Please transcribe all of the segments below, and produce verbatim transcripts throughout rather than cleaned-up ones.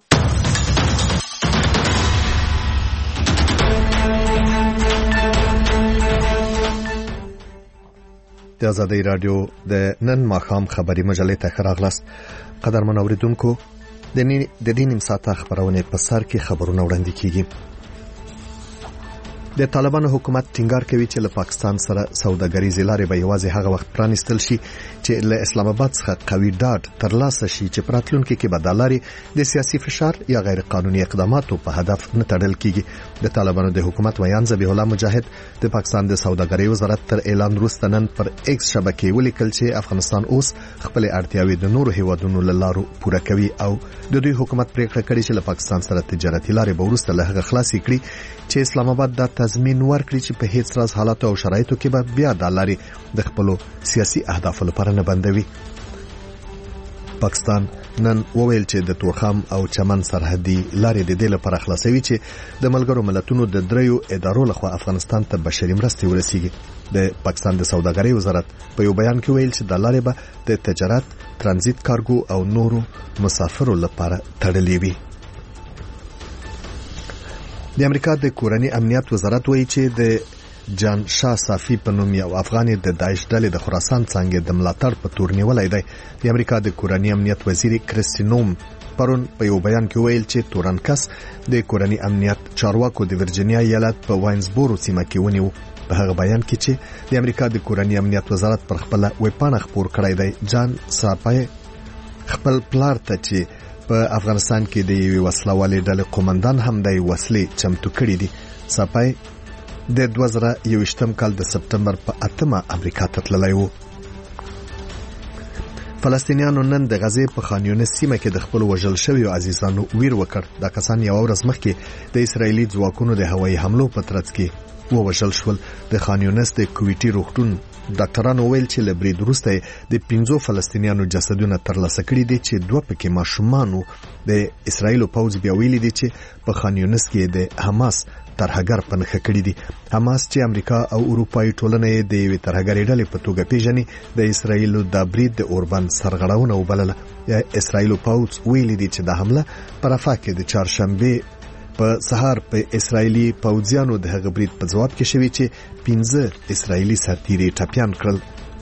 د آزادۍ رادیو د نن ماښام خبري مجلې ته ښه راغلاست. قدرمن اوریدونکو، د دې نیم ساعته خبرونه په سر کې خبرونه وړاندې کیږي. د طالبانو حکومت ټینګار کوي چې له پاکستان سره سوداګریزې لارې به یوازې هغه وخت پرانیستل شي چې له اسلام آباد څخه قوي ډاډ ترلاسه شي چې پراتلونکو کې به د لارې د سیاسي فشار یا غیر قانوني اقداماتو په هدف نه تړل کیږي. د طالبانو د حکومت ویان ذبیح الله مجاهد د پاکستان د سوداګرۍ وزارت تر اعلان وروسته نن پر ایکس شبکې ولیکل چې افغانستان اوس خپل اړتیاوې د نورو هیوادونو له لارو پوره کوي او د دوی حکومت پریکړه کړې چې له پاکستان سره تجارتي لارې به وروسته له هغه خلاصې کړي چې اسلام آباد د تضمین ورکړي چې په هیڅ راز حالات او شرایطو کې به بیا د لارې د خپل سیاسي اهدافو لپاره نه بندوي. پاکستان نن وویل چې د توخم او چمن سرحدي لارې د دې لپاره خلاصوي چې د ملګرو ملتونو د دریو ادارو لخوا افغانستان ته بشري مرستې ورسیږي. د پاکستان د سوداګرۍ وزارت په یو بیان کې ویل چې د لارې به د تجارت، ترانزیت کارګو او نورو مسافرو لپاره تړلې وي. د امریکا د کورنۍ امنیت وزارت وایي چې د جان شاه صافي په نوم یو افغان د داعش ډلې د خراسان څنګه د ملاتړ په تور نیولای دی. د امریکا د کورنۍ امنیت وزیر کریستینوم پرون په یو بیان کې ویل چې تورنکس د کورنۍ امنیت چارواکو د ورجینیا ایالت په واینزبورو سیمه کې ونیو. په هغه بیان کې چې د امریکا د کورنۍ امنیت وزارت پر خپل ویبپاڼه خبر کړی دی، جان صافي خپل پلار ته چې په افغانستان کې د یوې وسلوالې ډلې قومندان هم د وسلې چمتو کړې دي. صافي د دوه زره یوویشتم کال د سپټمبر په اتمه امریکا ته تللی و. فلسطینیانو نن د غزې په خان یونس سیمه کې د خپل وژل شویو عزیزانو ویر وکړ. دا کسان یو ورځ مخکې د اسرایلی ځواکونو د هوایي حملو په ترڅ کې ووژل شول. د خان یونس د کویټي روغتون ډاکټرانو ویل چې له برید وروسته د پنځو فلسطینیانو جسدونه ترلاسه کړي دي چې دوه پکې ماشومان د اسرایل پوځ بیا ویلي دي چې په خان یونس کې د حماس ترهګر پنځه کړي دي. حماس چې امریکا او اروپایي ټولنه د یوې ترهګرې ډلې په توګه پیژني د اسرایل د برید د اوربان سرغړونه وبلله. اسرایل پوځ ویلي دي چې د حمله پر رفح کې د چهارشنبه په سهار په اسرایلی پوځیانو د هغه برید په جواب کې شوی چې پنځه اسرایلی سرتیري ټپيان کړل.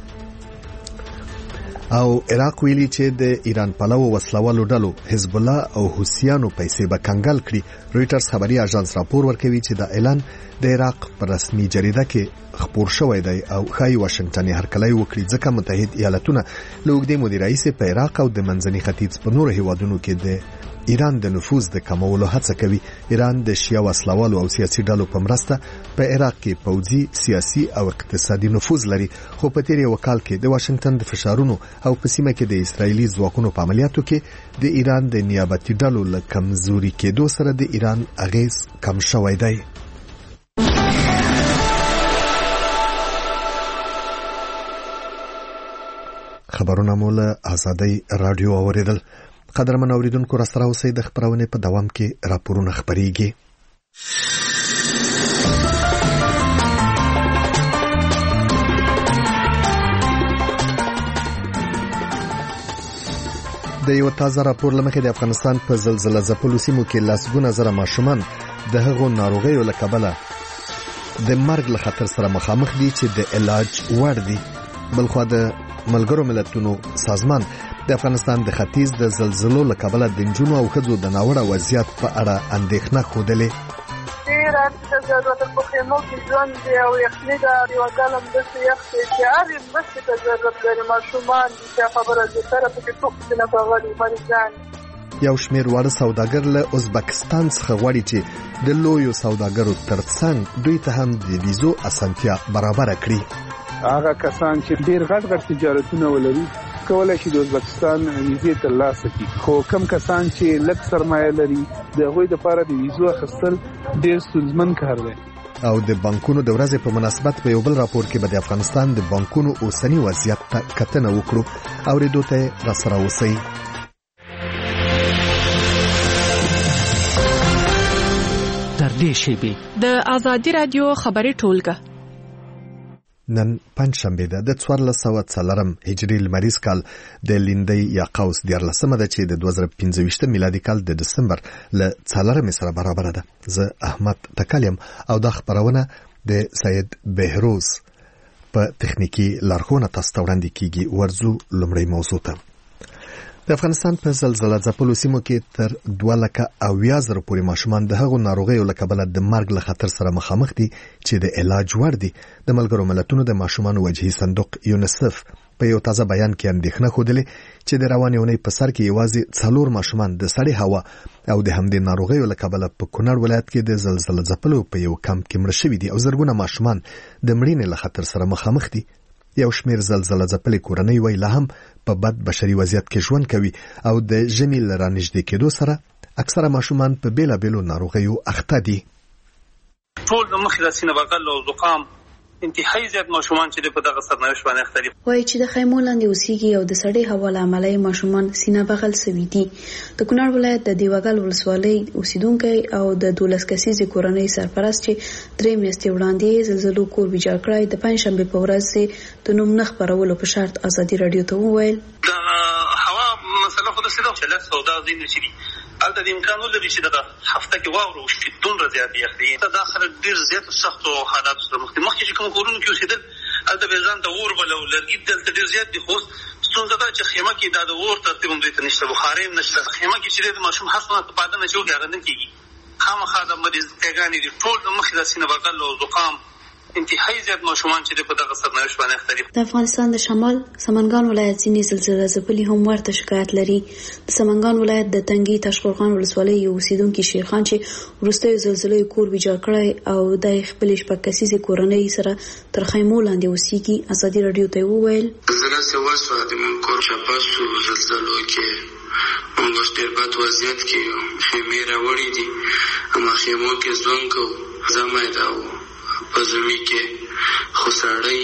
او عراق ویلي چې د ایران پلو وسلوالو ډلو حزب الله او حوثیانو پیسې به کنګل کړي. رويټرز خبري اژانس راپور ورکوي چې د اعلان د عراق پر رسمي جریده کې خبر شوی دی او خای واشنگټن هرکلی وکړي ځکه متحد ایالاتونه له اوږدې مودې راهیسې په عراق او د منځني ختیځ په نورو هیوادونو کې د ایران د نفوذ د کمولو هڅه کوي. ایران د شیعه وسلوالو او سیاسي ډلو په مرسته په عراق کې پوځي، سیاسي او اقتصادي نفوذ لري، خو په تیر یو کال کې د واشنگټن د فشارونو او په سیمه کې د اسرایلی ځواکونو په عملیاتو کې د ایران د نیابتي ډلو له کمزوري کېدو سره د ایران اغیز کم شوی دی. خبرونه مو له آزادۍ رادیو اوریدل. قدرمن اوریدونکو، را سره اوسئ. د خبرونه په دوام کې راپورونه خبريږي. د یو تازه راپور لمخې د افغانستان په زلزلہ ځپلو سیمو کې لسګونه زره ماشومان د هغو ناروغیو له کبله د مرګ له خطر سره مخامخ دي چې د علاج وړ دي. بلخوا د ملګرو ملتونو سازمان د افغانستان د ختیځ د زلزلو له کبله د نجونو او ښځو د ناوړه وضعیت په اړه اندېښنه ښودلې. ډېر د ضرورت په خیمو کې ژوند دی او یخني ده، یو ګالم داسې یخ دی چې هرې مرستې ته ضرورت لري. ماشومان دي چې خبره دې سره پکې ټوک دي نه راغلي مریضان. یو شمېر واړه سوداګر له ازبکستان څخه غواړي چې د لویو سوداګرو ترڅنګ دوی ته هم د ویزو اسانتیا برابر کړي. هغه کسان چې ډېر غټ غټ تجارتونه ولري کولای شي د ازبکستان ویزې ترلاسه کړي، خو کم کسان چې لږ سرمایه لري د هغوی لپاره د ویزو اخیستل ډېر ستونزمن کار دی. او د بانکونو د ورځې په مناسبت په یو بل راپور کې به د افغانستان د بانکونو اوسنی وضعیت ته کتنه وکړو. اورېدو ته را سره اوسئ. تر دې شیبې د آزادۍ رادیو خبري ټولګه نن پنځشنبه ده د څوارلس سوه څلورم هجري لمریز کال د لیندۍ یا قوس دیارلسمه ده چې د دوه زره پنځه ویشت میلادي کال د دسمبر له څلورمې سره برابر ده. زه احمد تکلیم او د خبرونه د سید بهروز په تخنیکی لارښوونه تاسو ته وړاندې کیږي. ورځو لومړی موضوع ته. د افغانستان په زلزلہ ځپلو سیمو کې تر دوه لکه اویا زره پورې ماشومان د هغو ناروغیو له کبله د مرګ له خطر سره مخامخ دي چې د علاج وړ دي. د ملګرو ملتونو د ماشومانو وجهي صندوق یونیسف په یو تازه بیان کې اندېښنه ښودلې چې د روانې اونۍ په سر کې یوازې څلور ماشومان د سړې هوا او د همدې ناروغیو له کبله په کونړ ولایت کې د زلزلہ ځپلو په یو کمپ کې مړه شوي دي او زرګونه ماشومان د مړینې له خطر سره مخامخ دي. یو شمیر زلزلہ ځپلې کورنۍ وای لا هم په بد بشري وضعیت کې ژوند کوي او د ژمي له رانږدې کېدو سره اکثره ماشومان په بیلابیلو ناروغیو اخته دي. ټول د مخې د سینه بغل او زکام انتهایی زیات ماشومان چې په دغه سرنوشت باندې اخته دي. وایي چې د خیمو لاندې اوسېږي او د سړې هوا له امله ماشومان سینه بغل سوي دي. د کونړ ولایت د دیوګل ولسوالۍ اوسیدونکي او د دولس کسیزې کورنۍ سرپرست چې درې میاشتې وړاندې زلزلو کور ویجاړ کړی د پنځشنبې په ورځ د نوم نه خپرولو په شرط ازادي راډیو ته وویل د هوا مسله خو د سیده چې له سودا زین شي البته د امکان ولري چې دغه هفته کې واورو شي دومره زیات یخني ته داخله ډیر زیات سخت او حالات سره مخ دي. مخکې چې کوم کورونه کې اوسېدل البته به ځان ته اور بل او لرګي دلته ډیر زیات دي. خو ستونزه دا چې خیمه کې دا د اور ترتیب هم دوی ته نشته، بخاري هم نشته. خیمه کې چې د ماشوم هر څه په پاده نه چوکي هغه نه کېږي. خامخا د مریض کېګانې دي ټول د مخې د سینه بغل او زکام انتهایی زیات ماشومان چې په دغه سرنوشت باندې اخته دي. د افغانستان د شمال سمنګان ولایت ځینې زلزلہ ځپلي هم ورته شکایت لري. د سمنګان ولایت د تنګي تاشقرغان ولسوالۍ یو اوسیدونکي شیرخان چې وروستیو زلزلې کور ویجاړ کړی او د خپلې شپږ کسیزې کورنۍ سره تر خیمو لاندې اوسېږي ازادي راډیو ته وویل زلزله چې وشوه د من کور چاپاسو زلزلو کې موږ ډېر بد وضعیت کې یو خیمې راوړې دي اما خیمو کې ژوند کوو زمه دا په زمي کې خو سړی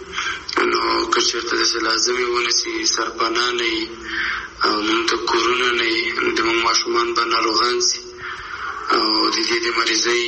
نو که چېرته داسې لازمې ونسي سرپناه نه وي او موږ ته کورونه نه وي د موږ ماشومان به ناروغان سي او د دې د مریضۍ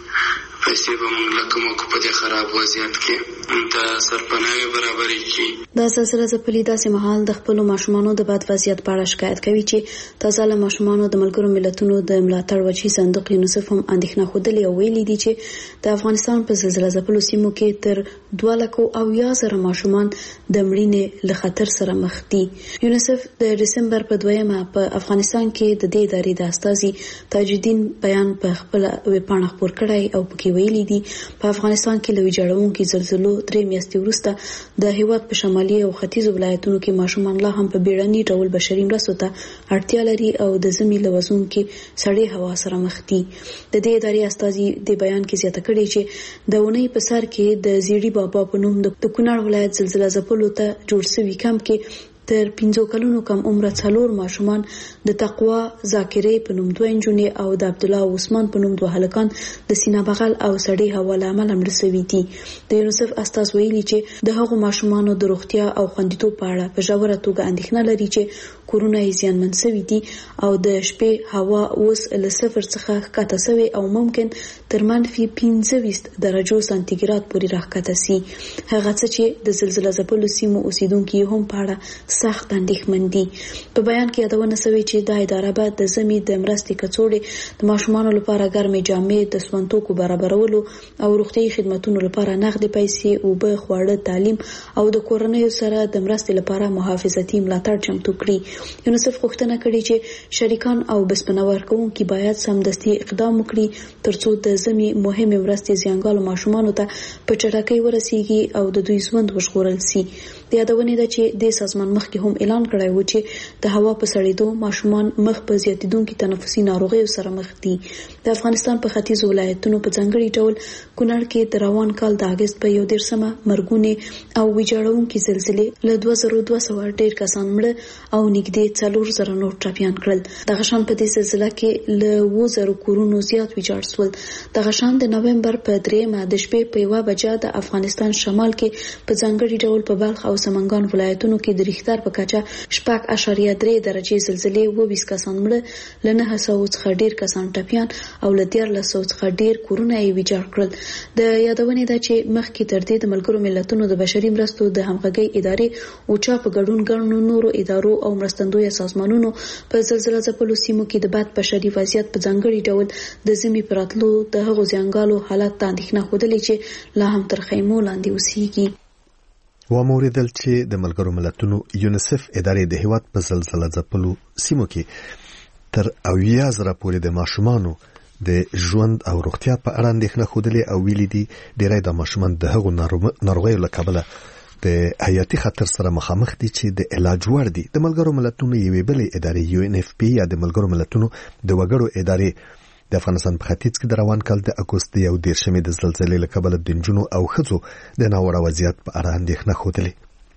پیسې به موږ له کومو په دې خراب وضعیت کې د سرپناهي برابرې کړي. دا سلسله ځپلي داسې مهال د خپلو ماشومانو د بد وضعیت په اړه شکایت کوي چې تازه له ماشومانو د ملګرو ملتونو د ملاتړ وجهي صندوق یونیسف هم اندېښنه ښودلې او ویلي دي چې د افغانستان په زلزلہ ځپلو سیمو کې تر دوه لکو اویا زره ماشومان د مړینې له خطر سره مخ دي. یونیسف د دسمبر په دویمه په افغانستان کې د دې ادارې د استازي تاج الدین بیان په خپل ویبپاڼه خپور کړی او پکې ویلي دي په افغانستان کې له ویجاړونکو زلزلو درې میاشتې وروسته د هیواد په شمالي او ختیځو ولایتونو کې ماشومان لا هم په بیړني ډول بشري مرستو ته اړتیا لري او د ژمي له وزونکو سړې هوا سره مخ دي. د دې ادارې استازي د بیان کې زیاته کړې چې د اونۍ په سر کې د زیړي بابا په نوم د کونړ ولایت زلزلہ ځپلو ته جوړ شوی کمپ کې تر پنځو کلونو کم عمره څلور ماشومان د تقوا ذاکرې په نوم دوه نجونې او د عبد الله عثمان په نوم دوه هلکان د سینه بغل او سړې هوا له امله مړه شوي دي. د یونیسف استاذ ویلي چې د هغو ماشومانو د روغتیا او خوندیتوب په اړه په ژوره توګه اندېښنه لري چې کورونه یې زیانمن شوي دي او د شپې هوا اوس له صفر څخه ښکته شوې او ممکن تر منفي پنځه ویشت درجو سانتیګراد پورې راښکته شي. هغه څه چې د زلزلہ ځپلو سیمو اوسیدونکي هم په اړه سخت اندېښمن دي. په بیان کې یادونه شوې چې دا اداره به د ژمي د مرستې کڅوړې د ماشومانو لپاره ګرمې جامې د سونتوکو برابرولو او روغتیايي خدماتو لپاره نغدي پیسې اوبه خواړه تعلیم او د کورنیو سره د مرستې لپاره محافظتي ملاتړ چمتو کړي. یونیسف غوښتنه کړې چې شریکان او بسپنه ورکوونکي باید سمدستي اقدام وکړي ترڅو د ژمي مهمې مرستې زیانګالو ماشومانو ته په چټکۍ ورسیږي او د دوی ژوند وژغورل شي. د یادونې ده چې د سازمان مخکې هم اعلان کړی و چې د هوا په سړېدو ماشومان مخ په زیاتېدونکو تنفسي ناروغیو سره مخ دي. د افغانستان په ختیځو ولایتونو په ځانګړي ډول کونړ کې د روان کال د اګست په یو دېرشمه مرګونې او ویجاړونکي زلزلې له دوه زره دوه سوه ډېر کسان مړه او نږدې څلور زره نور ټپیان کړل. دغه شان په دې زلزله کې له اووه زره کورونو زیات ویجاړ شول. دغه شان د نومبر په درېیمه د شپې په یوه بجه د افغانستان شمال کې په ځانګړي ډول په بلخ او سمنګان ولایتونو کې د ریختر په کچه شپږ اعشاریه درې درجې زلزلې اووه کسان مړه، له نهه سوه څخه ډیر کسان ټپیان او له دیارلس سوه څخه ډیر کورونه یې ویجاړ کړل. د یادونې ده چې مخکې تر دې د ملګرو ملتونو د بشري مرستو د همغږۍ ادارې اوچا په ګډون ګڼو نورو ادارو او مرستندویه سازمانونو په زلزلې ځپلو سیمو کې د بد بشري وضعیت په ځانګړي ډول د زمي پراتلو د هغو ځانګړو حالات ته اندېښنه ښودلې چې لا هم تر خیمو لاندې اوسېږي. وموریدل چې د ملګرو ملتونو یونیسف ادارې د هیواد په زلزلې ځپلو سیمو کې تر اویا زره پورې د ماشومانو د ژوند او روغتیا په اړه اندېښنه ښودلې او ویلي دي ډېری د ماشومان د هغو ناروغیو له کبله د حیاتي خطر سره مخامخ دي چې د علاج وړ دي. د ملګرو ملتونو یوې بلې ادارې یو ان اف پی یا د ملګرو ملتونو د وګړو ادارې د افغانستان په ختیځ کې د روان کال د اګوست یو دېرشمې د زلزلې له کبله د نجونو او ښځو د ناوړه وضعیت په اړه اندېښنه ښودلې.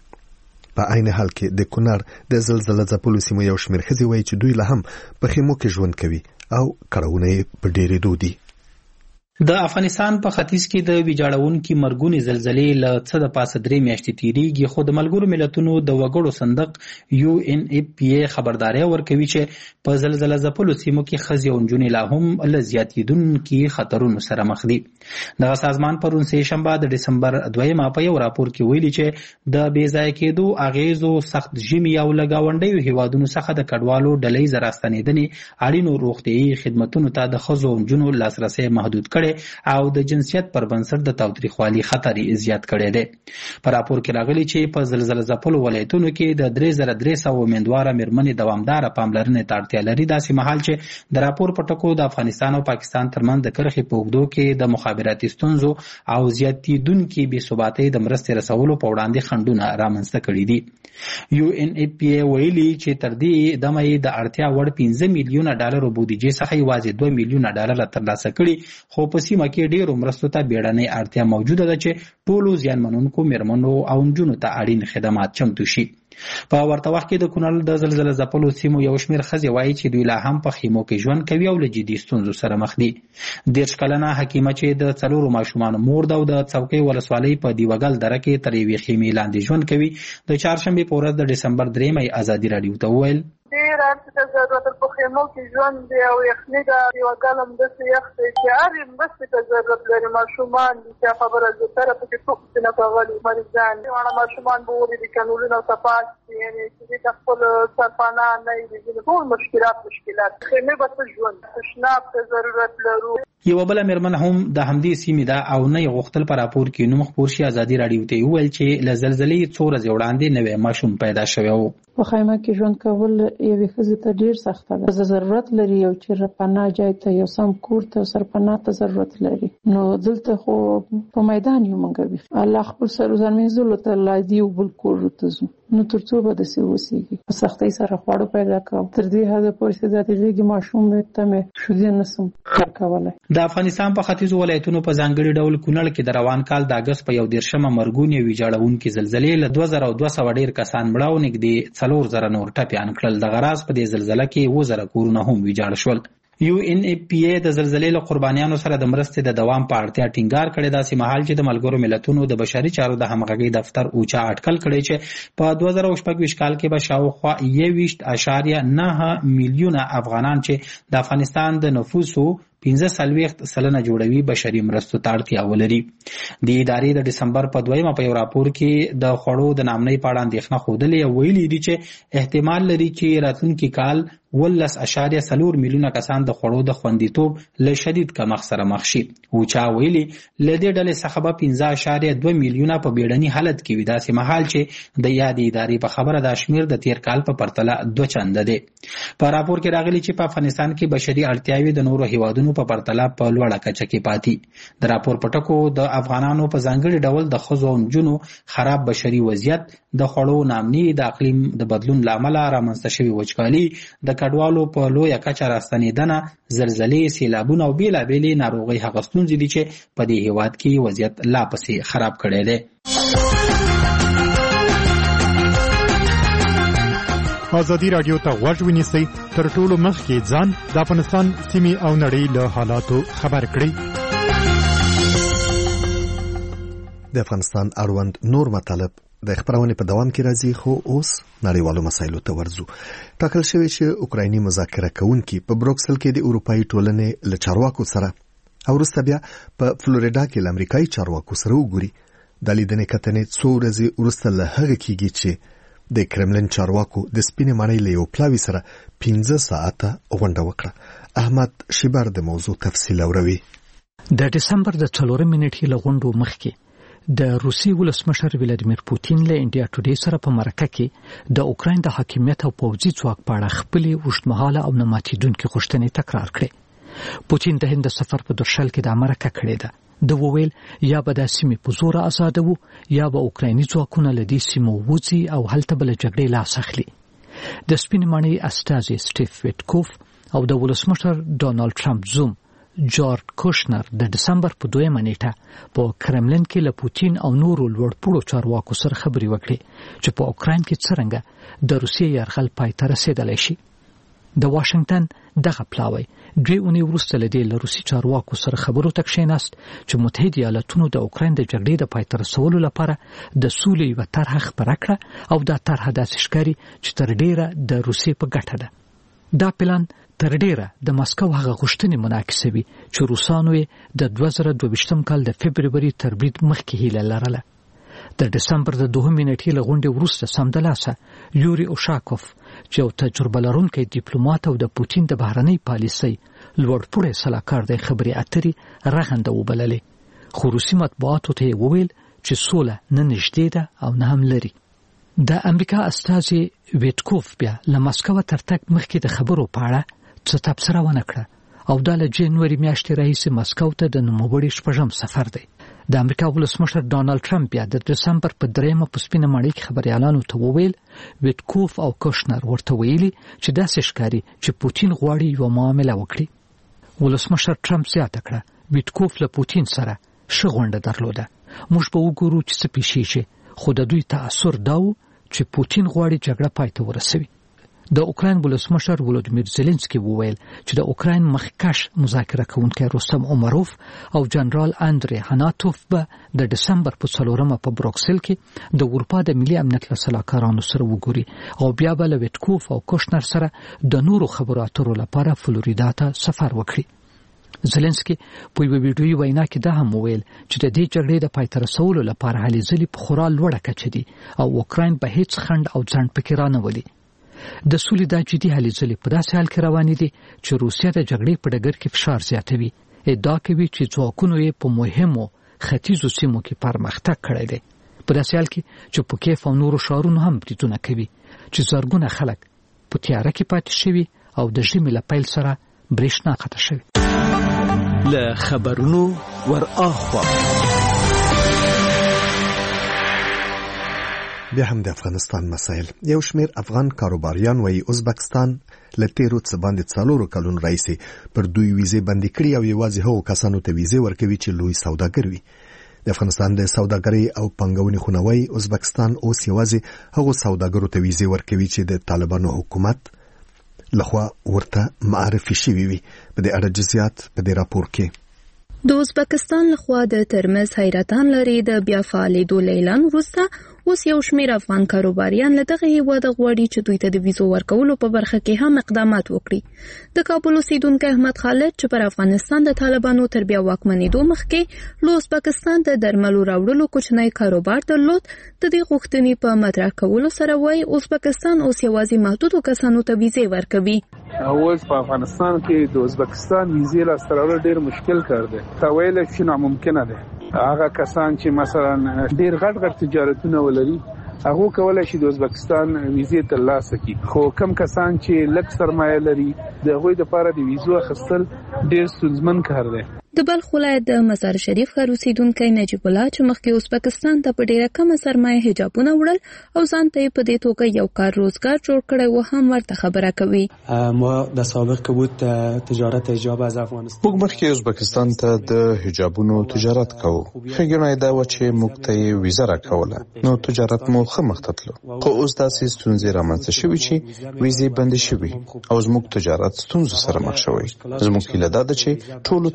په عین حال کې د کونړ د زلزلې ځپلو سیمو یو شمېر ښځې وایي چې دوی لا هم په خیمو کې ژوند کوي او کړاوونه یې په ډېرېدو دي. د افغانستان په ختیځ کې د ویجاړونکو مرګونې زلزلې له څه د پاسه درې میاشتې تیریږي، خو د ملګرو ملتونو د وګړو صندوق یو ان اف پی ای خبرداري ورکوي چې په زلزلې ځپلو سیمو کې ښځې او نجونې لا هم له زیاتېدونکو خطرونو سره مخ دي. دغه سازمان پرون سه شنبه د ډسمبر دویمه په یو راپور کې ویلي چې د بې ځای کېدو اغیزو سخت ژمي او له ګاونډیو هیوادونو څخه د کډوالو ډلې راستنېدنې اړینو روغتیايي خدماتو ته د ښځو او نجونو لاسرسي محدود کړي او د جنسیت پر بنسټ د تاوتریخوالي خطر زیات کړی دی. په راپور کې راغلي چې په زلزلې ځپلو ولایتونو کې د درې زره درې سوه امیندواره مېرمنې دوامداره پاملرنې ته اړتیا لري، داسې مهال چې د راپور په ټکو د افغانستان او پاکستان ترمنځ د کرښې په اوږدو کې د مخابراتي ستونزو او زیاتېدونکې بې ثباتۍ د مرستې رسولو په وړاندې خنډونه رامنځته کړي دي. یو ان اف پی ای ویلي چې تر دې دمه یې د اړتیا وړ پنځه میلیونه ډالرو بودیجې څخه یوازې دوه میلیونه ډالر ترلاسه کړي، خو په سیمه کې ډېرو مرستو ته بیړنۍ اړتیا موجوده ده چې ټولو زیانمنونکو مېرمنو او نجونو ته اړین خدمات چمتو شي. په ورته وخت کې د کونړ د زلزلې ځپلو سیمو یو شمېر ښځې وایي چې دوی لا هم په خیمو کې ژوند کوي او له جدي ستونزو سره مخ دي. دېرش کلنه حکیمه چې د څلورو ماشومانو مور ده او د څوکۍ ولسوالۍ په دیوګل دره کې تر یوې خیمې لاندې ژوند کوي، د چهارشنبې په ورځ د ډسمبر درېیمې ازادي راډیو ته وویل ډېر ارزښت ضرورت په خیمو کې ژوند دی او یخني ده، دیوګل همداسې یخ دی چې هرې مرستې ته ضرورت لري. ماشومان دي چې خبره زیاتره پکې ټوپ نه کولی، مریضان دي، واړه ماشومان به ولې د کانولونه صفات دي، یعنې چې دوی د خپل سرپناه نه وي، ټول مشکلات مشکلات. خیمې به څه ژوند تشناب ته ضرورت لرو. یوه بله مېرمن هم د همدې سیمې ده او نه یې غوښتل په راپور کې نوم خپور شي. ازادي راډیو ته یې وویل چې له زلزلې څو ورځې وړاندې نوی ماشوم پیدا شوی و. په خیمه کې ژوند کول یوې ښځې ته ډېر سخته ده. ضرورت لري یو چې پناه ځای ته، یو سم کور ته، سرپناه ته ضرورت لري. نو دلته خو په میدان یو موږ وي، الله خپل سر ځان مینځلو ته لا دی یو بل کور ته ځو، نو تر څو به داسې اوسېږي. په سختۍ سره خواړه پیدا کوم، تر دې حده پورې چې د غېږې ماشوم ته مې شیدې نسم ورکولی. د افغانستان په ختیځو ولایتونو په ځانګړي ډول کونړ کې د روان کال د اګست په یو دېرشمه مرګونې ویجاړونکې زلزلې له دوه زره او دوه سوه ډېر کسان مړه او نږدې څلور زره نور ټپیان کړل. دغه راز په دې زلزله کې اووه زره کورونه هم ویجاړ شول. یو ان اف پی ای د زلزلې له قربانیانو سره د مرستې د دوام په اړتیا ټینګار کړی، داسې مهال چې د ملګرو ملتونو د بشري چارو د همغږۍ دفتر اوچا اټکل کړی چې په دوه زره شپږ ویشت کال کې به شاوخوا یوویشت اعشاریه نهه میلیونه افغانان چې د افغانستان د نفوسو پنځه څلوېښت سلنه جوړوي بشري مرستو ته اړتیا ولري. د ادارې د ډسمبر په دویمه په یو راپور کې د خوړو د نامنۍ په اړه اندېښنه ښودلې او ویلي دي چې احتمال لري چې راتلونکي کال ولس اشاریه څلور میلیونه کسان د خوړو د خوندیتوب له شدید کمښت سره مخ شي. اوچا ویلي له دې ډلې څخه به پنځه اشاریه دوه میلیونه په بیړني حالت کې وي، داسې مهال چې د یادې ادارې په خبره دا شمېر د تیر کال په پرتله دوه چنده دی. په راپور کې راغلي چې په افغانستان کې بشري اړتیاوې د نورو هیوادونو په پرتله په لوړه کچه کې پاتې. د راپور په ټکو د افغانانو په ځانګړي ډول د ښځو او نجونو خراب بشري وضعیت، د خوړو نامني، د اقلیم د بدلون له امله رامنځته شوې وچکالي، د کډوالو په لویه کچه راستنېدنه، زلزلې، سیلابونه او بېلابېلې ناروغۍ هغه ستونزې دي چې په دې هیواد کې وضعیت لا پسې خراب کړی دی. ازادي راډیو ته غوږ ونیسئ، تر ټولو مخکې ځان د افغانستان سیمې او نړۍ له حالاتو خبر کړئ. د افغانستان اړوند نور مطالب د خبرونې په دوام کې راځي، خو اوس نړیوالو مسایلو ته ورځو. ټاکل شوی چې اوکرایني مذاکره کوونکي په بروکسل کې د اروپایي ټولنې له چارواکو سره او وروسته بیا په فلوریدا کې له امریکایي چارواکو سره وګوري. د لیدنې کتنې څو ورځې وروسته له هغه کېږي چې د کرملین چارواکو د سپینې ماڼۍ له یو پلاوي سره پنځه ساعته غونډه وکړه. احمد شیبر د موضوع تفصیل اوروي. د دسمبر د څلورمې نیټې له غونډو مخکې د روسي ولسمشر ولادیمیر پوتین له انډیا ټوډے سره په مرکه کې د اوکراین د حاکمیت او پوځي ځواک په اړه خپلې اوږدمهاله او نه ماتېدونکې غوښتنې تکرار کړې. پوتین د هند د سفر په درشل کې د مرکه کړې ده. د وویل یا به د سیمې په زور آزادوو یا به اوکرایني ځواکونه له دې سیمو وځي او هلته به له جګړې لاس اخلي. د سپینې ماڼۍ استازي سټیف ویټکوف او د ولسمشر ډونالډ ټرمپ زوم جورج کوشنر د دسمبر په دویمه نیټه په کرملین کې له پوتین او نورو لوړپوړو چارواکو سره خبرې وکړې چې په اوکراین کې څرنګه د روسیې یرغل پای ته رسېدلی شي. د واشنگټن دغه پلاوی دوی اونۍ وروسته له دې له روسي چارواکو سره خبرو ته کښېناست چې متحده ایالاتونو د اوکراین د جګړې د پای ته رسولو لپاره د سولې یوه طرحه خپره کړه او دا طرحه داسې ښکاري چې تر ډېره د روسیې په ګټه ده. دا پلان تر ډېره د مسکو هغه غوښتنې منعکسوي چې روسانو یې د دوه زره دوه ویشتم کال د فبروري تر برید مخکې هیله لرله. د دسمبر د دوهمې نیټې له غونډې وروسته سمدلاسه یوري اوشاکوف چې یو تجربه لرونکی ډیپلوماټ او د پوتین د بهرنۍ پالیسۍ لوړپوړی سلاکار دی خبرې اترې رغنده وبللې. خو روسي مطبوعاتو ته یې وویل چې سوله نه نږدې ده او نه هم لري. د امریکا استازي ویټکوف بیا له مسکو تر تګ مخکې د خبرو په اړه څه تبصره ونه کړه او دا له جنوري میاشتې راهیسې مسکو ته د نوموړي شپږم سفر دی. د امریکا ولسمشر ډونالډ ټرمپ بیا د دسمبر په دریمه په سپینه ماڼۍ کې خبريالانو ته وویل ویټکوف او کوشنر ورته ویلي چې داسې ښکاري چې پوتین غواړي یو معامله وکړي. ولسمشر ټرمپ زیاته کړه ویټکوف له پوتین سره ښه غونډه درلوده. موږ به وګورو چې څه پیښیږي، خو د دوی تاثر دا و چې پوتین غواړي جګړه پای ته ورسوي. د اوکراین ولسمشر ولودیمیر زيلنسکي وویل چې د اوکراین مخکښ مذاکره کوونکی رستم عمروف او جنرال اندری هاناتوف به د دسمبر په څلورمه په بروکسل کې د اروپا د ملي امنیت له سلاکارانو سره وګوري او بیا به له ویټکوف او کوشنر سره د نورو خبرو اترو لپاره فلوریدا ته سفر وکړي. زيلنسکي په یو ویډیوي وینا کې دا هم وویل چې د دې جګړې د پای ته رسولو لپاره هلې ځلې په خورا لوړه کچه دي او اوکراین به هیڅ خنډ او ځنډ پکې رانولي. د سولې دا جدي هلې ځلې په داسې حال کې روانې دي چې روسیه د جګړې په ډګر کې فشار زیاتوي. ادعا کوي چې ځواکونو یې په مهمو ختیځو سیمو کې پرمختګ کړی دی، په داسې حال کې چې په کیف او نورو ښارونو هم بریدونه کوي چې زرګونه خلک په تیاره کې پاتې شوي او د ژمي له پیل سره برېښنا قطع شوې. له خبرونو ور اخوا بیا هم د افغانستان مسایل. یو شمیر افغان کاروباریان وایي ازبکستان له تیرو څه باندې څلورو کلونو راهیسې پر دوی ویزې بندي کړي او یوازې هغو کسانو ته ویزې ورکوي چې لوی سوداګر وي. د افغانستان د سوداګرۍ او پانګونې خونه وایي ازبکستان اوس یوازې هغو سوداګرو ته ویزې ورکوي چې د طالبانو حکومت لخوا ورته معرفي شوي وي. په دې اړه جزئیات په دې راپور کې. د ازبکستان لخوا د ترمز حیرتان لري د بیا فعالیدو اعلان وروسته اوس یو شمیر افغان کاروباریان له دغه هیواده غواړي چې دوی ته د ویزو ورکولو په برخه کې هم اقدامات وکړي. د کابل اوسیدونکی احمد خالد چې پر افغانستان د طالبانو تر بیا واکمنېدو مخکې له ازبکستان د درملو راوړلو کوچنی کاروبار درلود، د دې غوښتنې په مطرح کولو سره وایي ازبکستان اوس یوازې محدودو کسانو ته ویزې ورکوي. اوس په افغانستان کې د ازبکستان ویزې لاسته راوړل ډېر مشکل کار دی. تا ویل چې ناممکنه ده. هغه کسان چې مثلا ډېر غټ غټ تجارتونه ولري هغه کولای شي د ازبکستان ویزې ترلاسه کړي، خو کم کسان چې لږ سرمایه لري د هغوی لپاره د ویزو اخیستل ډېر ستونزمن کار دی. د بلخ ولایت د مزار شریف ښار اوسیدونکی نجیب الله چې مخکې ازبکستان ته په ډېره کمه سرمایه حجابونه وړل او ځان ته یې په دې توګه یو کار روزګار جوړ کړی و هم ورته خبره کوي. ما د سابق که بود تجارت حجاب از افغانستان موږ مخکې ازبکستان ته د حجابونو تجارت کوو. ښه ګڼه دا و چې موږ ته یې ویزه راکوله نو تجارت مو ښه مخته تلو، خو اوس داسې ستونزې رامنځته شوي چې ویزې بندې شوي او زموږ تجارت ستونزو سره مخ شوی. زموږ هیله دا ده چې ټولو ته ویزې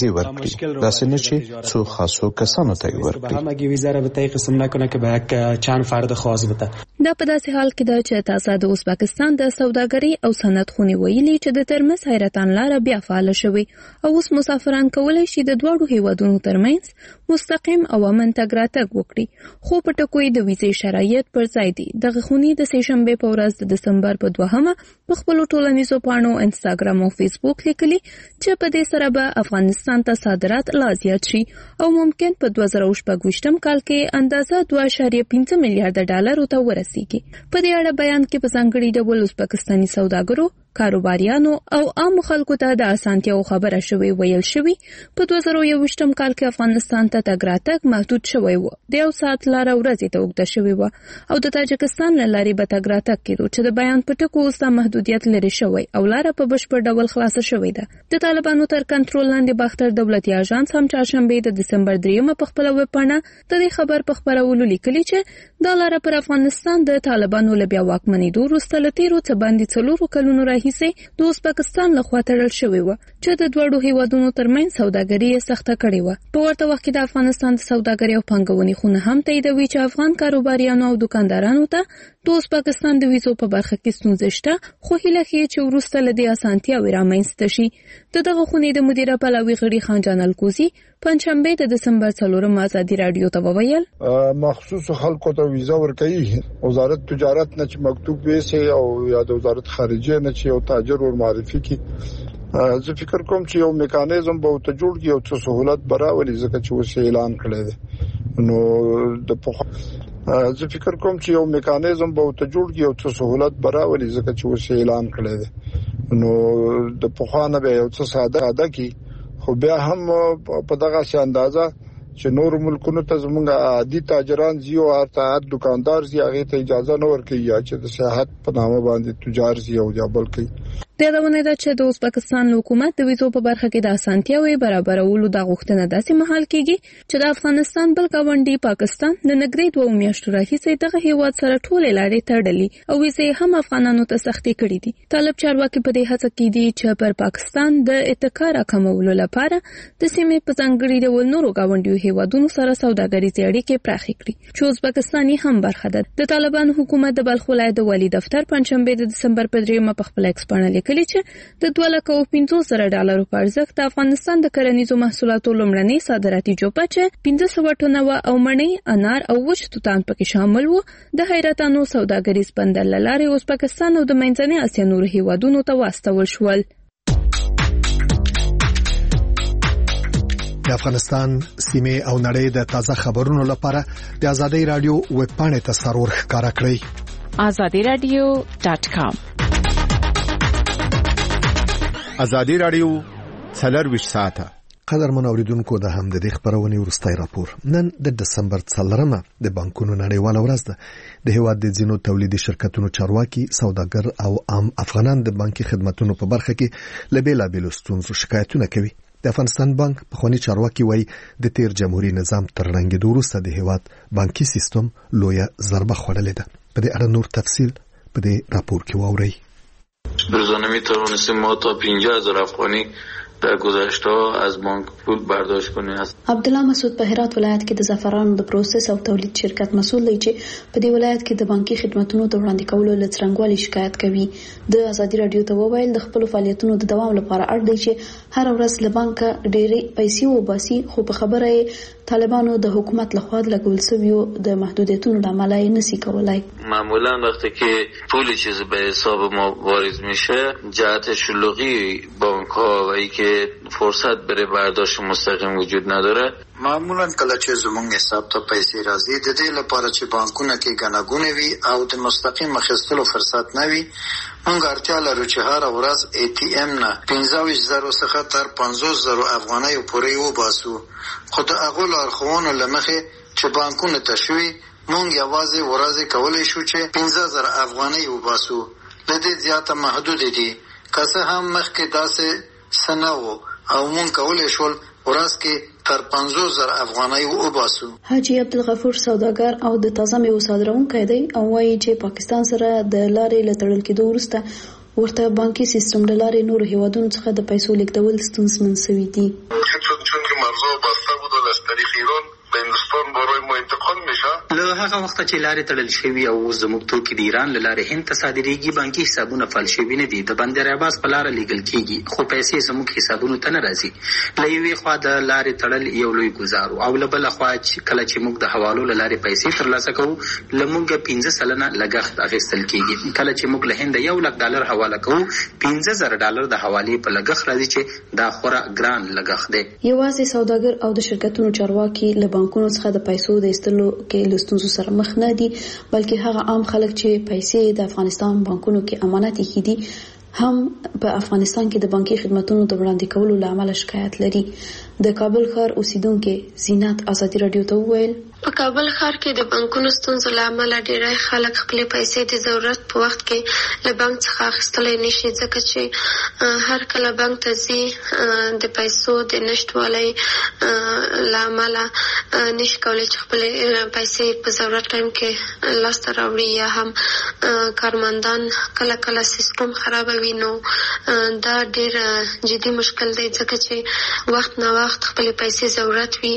ویزې ورکړي، داسې نه چې څو خاصو کسانو ته یې ورکړي. همگی ویزه را به طی قسم نکنه که به یک چند فرد خاص بده. دا په داسې حال کې ده چې تازه د ازبکستان د سوداګرۍ او صنعت خونې ویلي چې د ترمز حیرتان لاره بیا فعال شوې او اوس مسافران کولی شي د دواړو هیوادونو ترمنځ مستقیم او امن تګ راتګ وکړي، خو په ټکو د ویزې شرایط پر ځای دي. دغه خونې د سه شنبې په ورځ د دسمبر په دوهمه په خپلو ټولنیزو پاڼو انسټاګرام او فیسبوک لیکلي چې په دې سره به افغانستان ته صادرات لا زیات شي او ممکن په دوه زره شپږ ویشتم کال کې اندازه دوه اعشاریه پنځه میلیارډ ډالرو ته ورسیږي. په دې اړه بیان کې په ځانګړي ډول ازبکستاني سوداګرو، کاروباریانو او عام خلکو ته د اسانتیاو خبره شوې ویل شوې. په دوه زره یوویشتم کال کې افغانستان ته تګ راتګ محدود شوی و، د یو ساعت لاره ورځې ته اوږده شوې وه او د تاجکستان له لارې به تګ راتګ کېدو چې د بیان په ټکو اوس دا محدودیت لرې شوی او لاره په بشپړ ډول خلاصه شوې ده. د طالبانو تر کنټرول لاندې باختر دولتي اژانس هم چهارشنبې د دسمبر دریمه په خپله ویبپاڼه د دې خبر په خپرولو لیکلي چې دا لاره پر افغانستان د طالبانو له بیا واکمنېدو وروسته له تېرو څه باندې څلورو کلونو راهیسې د ازبکستان لخوا تړل شوې وه چې د دواړو هیوادونو ترمنځ سوداګري یې سخته کړې وه. په ورته وخت کې د افغانستان د سوداګرۍ او پانګونې خونه هم تاییدوي چې افغان کاروباریانو او دکاندارانو ته د ازبکستان د ویزو په برخه کې ستونزې شته، خو هیله ښیي چې وروسته له دې اسانتیاوې رامنځته شي. د دغه خونې د مدیره پلاوي غړي خانجان الکوزي پنځشنبه د دسمبر څلورم ازادي رادیو ته وویل مخصوص خلکو ته ویزا ورکوي، وزارت تجارت نه چې مکتوب ویسي او یا د وزارت خارجه نه چې یو تاجر ور معرفي کی. زه فکر کوم چې یو میکانیزم به ته جوړ کی او څه سہولت براولي ځکه چې اوس اعلان کړی دی. نو د زه فکر کوم چې یو میکانیزم به ته جوړ کی او څه سہولت براولي ځکه چې اوس اعلان کړی دی. نو د پخوانه به یو څه ساده ساده کی، خو بیا هم په دغه شي اندازه چې نور ملکونو ته زمونږ عادي تاجران زی او ارتعاد دکاندار زی هغه ته اجازه نه ورکوي یا چې د سیاحت په نامه باندې تجار زی او یا بلکې د یادونه ده چې د ازبکستان حکومت د ویزو په برخه کې د اسانتیاوې برابرولو د غوښتنه داسې مهال کېږي چې د افغانستان بل ګاونډي پاکستان د نګري دوه میاشتو راهیسې دغه هیواد سره ټولې لارې تړلې او ویزې هم افغانانو ته سختې کړې دي. طالب چارواکي په دې هڅه کې دي چې پر پاکستان د اتکا راکمولو لپاره د سیمې په ځانګړي ډول نورو ګاونډیو هیوادونو سره سوداګریزې اړیکې پراخې کړي چې ازبکستان هم برخه ده. د طالبان حکومت د بلخ ولایت د والي دفتر پنځشنبه د دسمبر په دریمه په خپل ایکس باندې لیکلي چې د دوه لکه او پنځوس زره ډالرو په ارزښت د افغانستان د کرنیزو محصولاتو لومړنۍ صادراتي جوپه چې پنځه سوه ټنه وه او مڼې، انار او وچ توتان پکې شامل وو د حیرتانو سوداګریز بندر له لارې ازبکستان او د منځنۍ اسیا نورو هیوادونو ته واستول شول. د افغانستان سیمه او نړۍ د تازه خبرونو لپاره د ازادي رادیو ویب پاڼې ته سرور ښکارا کړئ azadi radio dot com. ازادي رادیو څلرویشت ساعته. قدرمن اوریدونکو د هم د دې خبرونې ورستای راپور. نن د دسمبر څلورمه د بانکونو نړیواله ورځ ده. د هیواد د ځینو تولیدي شرکتونو چارواکي، سوداګر او عام افغانان د بانکي خدماتو په برخه کې لبیلا بیل ستونزو شکایتونه کوي. د افغانستان بانک په خوني چارواکي وایي د تیر جمهوریت نظام تر رنګېدو وروسته د هیواد بانکي سیستم لویه ضربه خوړلې ده. په دې اړه نور تفصیل په دې راپور کې واورئ. روزانه میتوانستیم ما تا پنجاه هزار افغانی در گذشته از بانک پول برداشت کنیم. عبدالله مسعود په هرات ولایت کې د زعفرانو د پروسس او تولید شرکت مسؤل دی چې په دې ولایت کې د بانکي خدماتو د وړاندې کولو لڅرنګوالي شکایت کوي. د ازادي رادیو ته وویل د خپل فعالیتونو د دوام لپاره اړ دی چې هر ورځ له بانکه ډېرې پیسې وباسي، خو په خبره یې طالبانو د حکومت لخوا لګول شویو د محدودیتونو لامل یې نسی کولای. معمولا وقتی که پولی چیز به حساب ما وارد میشه جهت شلوغی بانک ها و ای که فرصت بره برداشت مستقیم وجود نداره. معمولا کله چې زمونږ حساب ته پیسې راځي د دې لپاره چې بانکونه کې ګڼهګونې وي او د مستقیم اخیستلو فرصت نه وي، موږ اړتیا لرو چې هر ورځ ای ټي ایم نه پنځه ویشت زره څخه تر پنځوس زره افغانۍ پورې وباسو. خو د هغو لارښوونو له مخې چې بانکونه ته شوي موږ یوازې ورځې کولی شو چې پنځه زره افغانۍ وباسو. له دې زیاته محدودې دي. که څه هم مخکې داسې څه نه و او موږ کولی شول ورځ کې تر پنځوس زره افغانۍ وباسو. حاجی عبدالغفور سوداګر او د تازه میوو صادرونکی دی او وایي چې پاکستان سره د لارې له تړل کېدو وروسته ورته بانکي سیستم له لارې نورو هیوادونو څخه د پیسو لیږدول ستونزمن شوي دي. بسته بود و از طریق ایران به هندوستان برای ما انتقال میشه. له هغه وخت چې لارې تړل شوي او زموږ توکي د ایران له لارې هند ته صادریږي، بانکي حسابونه فعال شوي نه دي. د بندر عباس په لاره لیږل کیږي خو پیسې زموږ حسابونو ته نه راځي. له یوې خوا د لارې تړل یو لوی ګزار او له بله خوا کله چې موږ د حوالو له لارې پیسې ترلاسه کوو له موږ پنځه سلنه لګښت اخیستل کیږي. کله چې موږ له هند یو لک ډالر حواله کوو پنځه زره ډالر د حوالې په لګښت راځي چې دا خورا ګران لګښت دی. یوازې سوداګر او د شرکتونو چارواکي له بانکونو څخه د پیسو د ایستلو کې له ستونزو سره مخ نه دي، بلکې هغه عام خلک چې پیسې د افغانستان بانکونو کې امانت ایښي دي هم په افغانستان کې د بانکي خدماتو د وړاندې کولو له امله شکایت لري. د کابل ښار اوسیدونکو زینت ازادي رادیو ته وویل په کابل ښار کې د بانکونو ستونزو له امله ډېری خلک خپلې پیسې د ضرورت په وخت کې له بانک څخه اخیستلی نشي، ځکه چې هر کله بانک ته ځي د پیسو د نشتوالي له امله نشي کولی چې خپلې پیسې په ضرورت ټایم کې لاسته راوړي، یا هم کارمندان کله کله سیستم خرابوي. نو دا ډېر جدي مشکل دی، ځکه چې وخت نه وخت خپلې پیسې ضرورت وي،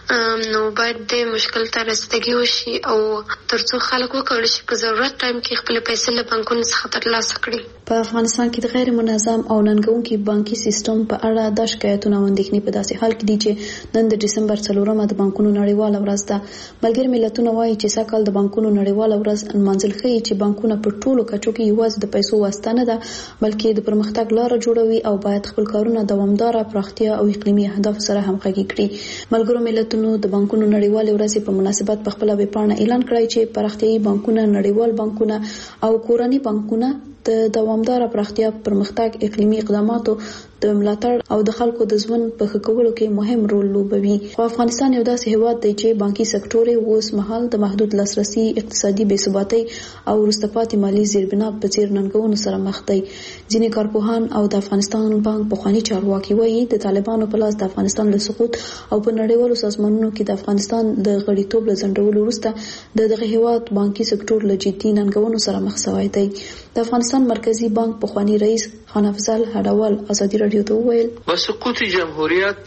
نو باید د مشکل ته رسیدګي وشي او ترڅو خلک وکولی شي په ضرورت ټایم کې خپلې پیسې له بانکونو څخه ترلاسه کړي. په افغانستان کې د غیر منظم او ننګونکي بانکي سیستم په اړه د شکایتونو او اندېښنې په داسې حال کې دي چې نن د ډسمبر څلورمه د بانکونو نړیواله ورځ ده. ملګري ملتونه وایي چې سږکال د بانکونو نړیواله ورځ نمانځل ښیي چې بانکونه په ټولو کچو کې یوازې د پیسو واسطه نه ده، بلکې د پرمختګ لاره جوړوي او باید خپل کارونه دوامداره پراختیا او اقلیمي اهداف سره همغږي کړي. ملګرو ملتونو د بانکونو نړیواله ورځ په مناسبت په خپل ویب پاڼه اعلان کړی چې پراختیایي بانکونه، نړیوال بانکونه او کورني بانکونه د دوامداره پراختیا، پرمختګ، اقلیمي اقداماتو د ملاتړ او د خلکو د ژوند په ښه کولو کې مهم رول لوبوي. خو افغانستان یو داسې هیواد دی چې بانکي سکتور یې اوس مهال د محدود لاسرسي، اقتصادي بې ثباتۍ او وروسته پاتې مالي زیربنا په څیر ننګونو سره مخ دی. ځینې کارپوهان او د افغانستان بانک پخواني چارواکي وایي د طالبانو په لاس د افغانستان له سقوط او په نړیوالو سازمانونو کې د افغانستان د غړیتوب له ځنډولو وروسته د دغه هیواد بانکي سکتور له جدي ننګونو سره مخ شوی دی. د افغانستان مرکزی بانک پخوانی رئیس خان افضل هډوال ازادي رادیو ته وویل با سقوط جمهوریت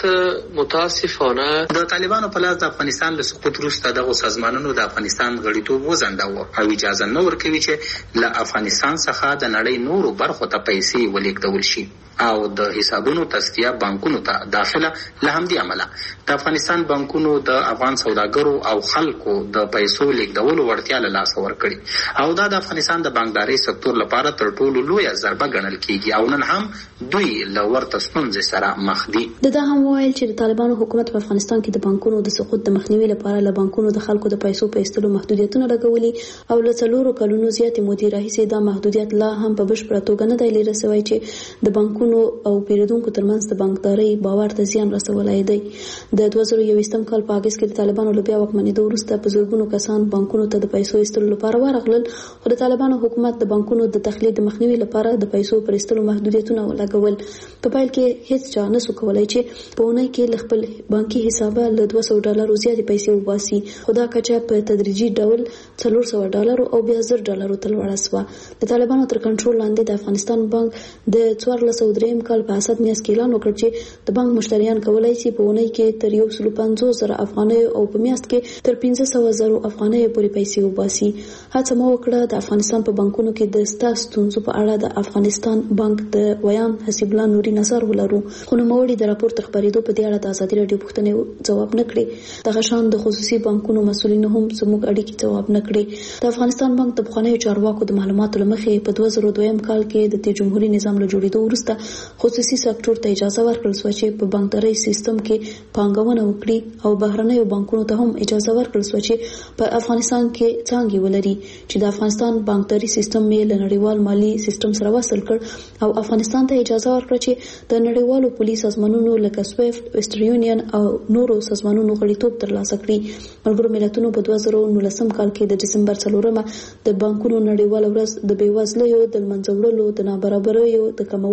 متاسفانه د طالبانو په لاس د افغانستان له سقوط وروسته دغه سازمانونو د افغانستان غړیتوب وځنډاوه او اجازه نه ورکوي چې له افغانستان څخه د نړۍ نورو برخو ته پیسې ولېږدول شي او د حسابونو تصفیه بانکونو ته داخله. له همدې امله د افغانستان بانکونو د افغان سوداګرو او خلکو د پیسو لیږدولو وړتیا له لاسه ورکړي او دا د افغانستان د بانکدارۍ سکتور لپاره تر ټولو لویه ضربه ګڼل کیږي او نن هم دوی له ورته ستونزې سره مخ دي. د دا هم ویل چې د طالبانو حکومت په افغانستان کې د بانکونو د سقوط د مخنیوي لپاره له بانکونو د خلکو د پیسو په ایستلو محدودیتونه لګولي او له څلورو کلونو زیاتې مودې راهیسې دا محدودیت لا هم په بشپړه توګه نه دی لرې شوی چې د بانکونو او پیرودونکو ترمنځ د بانکدارۍ باور ته زیان رسولی دی. د دوه زره یوویشتم کال په اګست کې د طالبانو له بیا واکمنېدو وروسته په زرګونو کسان بانکونو ته د پیسو ایستلو لپاره ورغلل، خو د طالبانو حکومت د بانکونو د تخلید د مخنیوي لپاره د پیسو پر ایستلو محدودیتونه ولګول. په پیل کې هیڅ چا نسو کولای چې په اونۍ کې له خپل بانکي حسابه له دوه سوه ډالرو زیاتې پیسې وباسي، خو دا کچه په تدریجي ډول څلور سوه ډالرو او بیا زر ډالرو ته لوړه شوه. د طالبانو تر کنټرول لاندې د افغانستان بانک د څوارلس سوه درېیم کال په اسد میاشت کې اعلان وکړ چې د بانک مشتریان کولای شي په اونۍ کې تر یو سل پنځوس زره افغانیو او په میاشت کې تر پنځه سوه زره افغانیو پورې پیسې وباسي. هڅه مو وکړه د افغانستان په بانکونو کې د ستاسو ستونزو په اړه د افغانستان بانک د ویان حسیب الله نوري نظر ولرو، خو نوموړي د راپور خبرېدو په دې اړه د ازادي رادیو پوښتنې ځواب نه کړي. دغه شان د خصوصي بانکونو مسؤلینو هم زموږ اړیکې ځواب نه کړي. د افغانستان بانک د پخوانیو چارواکو د معلوماتو له مخې په دوه زره دویم کال کې د دې جمهوریت نظام له جوړېدو وروسته خصوصي سکتور ته اجازه ورکړل شوه چې په بانکدارۍ سیستم کې پانګونه وکړي او بهرنیو بانکونو ته هم اجازه ورکړل شوه چې په افغانستان کې څانګې ولري، چې د افغانستان بانکداري سیستم یې له نړیوال مالی سیستم سره وصل کړ او افغانستان ته اجازه ورکړه چې د نړیوالو پولیس سازمانونو لکه سویفت، ویسټر یونین او نورو سازمانونو غړیتوب ترلاسه کړي. ملګرو ملتونو په دوه زره نولسم کال کې د ډسمبر څلورمه د بانکونو نړیواله ورځ د بېوزلیو د له منځه وړلو، د نابرابریو د کمولو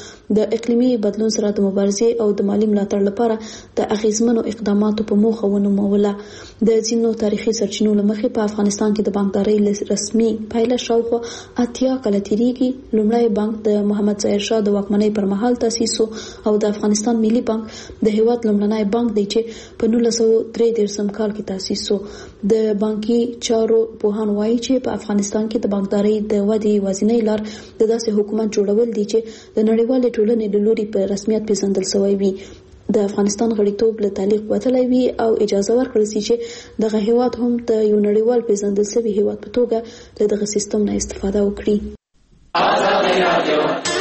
د اقلیمي بدلون سره د مبارزې او د مالی ملاتړ لپاره د اغیزمنو اقداماتو په موخه ونوموله. د ځینو تاریخي سرچینو له مخې په افغانستان کې د بانکدارۍ رسمي پایله شاوخوا اتیا کاله تیریږي. لومړی بانک د محمد ظاهر شاه د واکمنۍ پر مهال تاسیس او د افغانستان ملي بانک د هیواد لومړنی بانک دی چې په نولس سوه درې دېرشم کال کې تاسیس شو. د بانکي چارو پوهان وایي چې په افغانستان کې د بانکدارۍ د ودې یوازینۍ لار د داسې حکومت جوړول دي چې د نړیوالې ټولنې له لوري په رسمیت پیژندل شوی وي، د افغانستان غړیتوب له تعلیق وتلی وي او اجازه ورکړل شي چې دغه هیواد هم د یو نړیوال پیژندل شوي هیواد په توګه له دغه سیستم نه استفاده وکړي.